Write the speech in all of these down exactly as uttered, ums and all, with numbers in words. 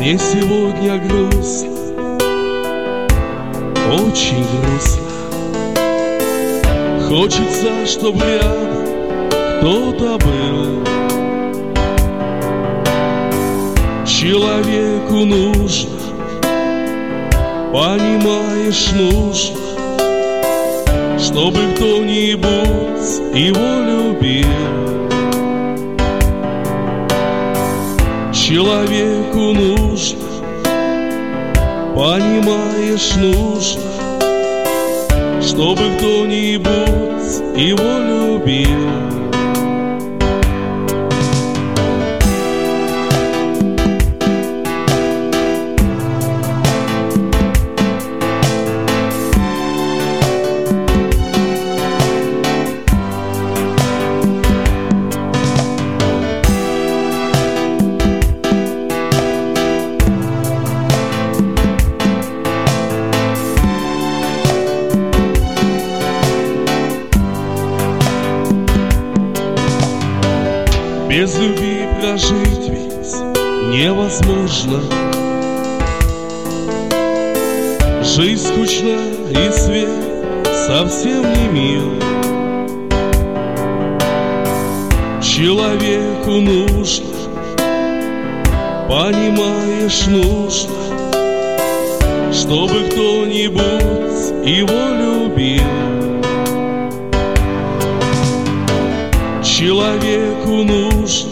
Мне сегодня грустно, очень грустно. Хочется, чтобы рядом кто-то был. Человеку нужно, понимаешь, нужно, чтобы кто-нибудь его любил. Человеку нужно, понимаешь, нужно, чтобы кто-нибудь его любил. Без любви прожить ведь невозможно. Жизнь скучна и свет совсем не мил. Человеку нужно, понимаешь, нужно, чтобы кто-нибудь его любил. Человеку нужно,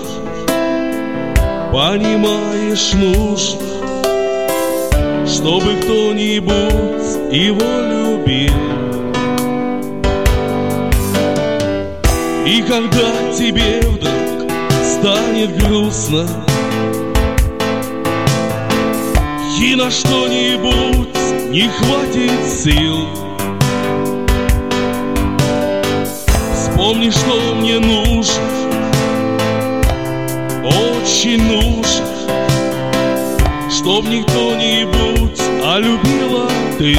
понимаешь, нужно, чтобы кто-нибудь его любил. И когда тебе вдруг станет грустно, и на что-нибудь не хватит сил, вспомни, что мне нужно, очень нужно, чтоб не кто-нибудь, а любила ты.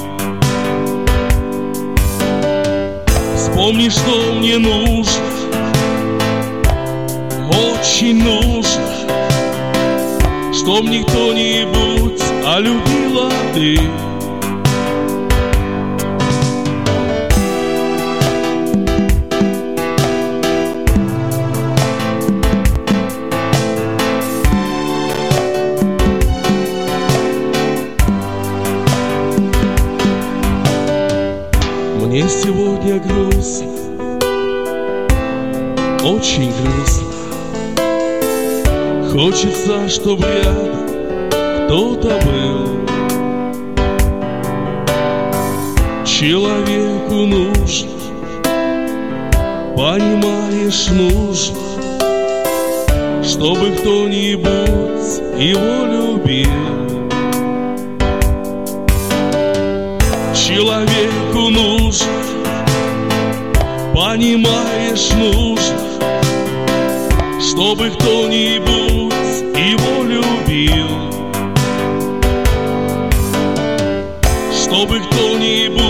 Вспомни, что мне нужно, очень нужно, чтоб не кто-нибудь, а любила ты. Мне сегодня грустно, очень грустно. Хочется, чтобы рядом кто-то был. Человеку нужно, понимаешь, нужно, чтобы кто-нибудь его любил. Человеку нужно, понимаешь, нужно, чтобы кто-нибудь его любил. Чтобы кто-нибудь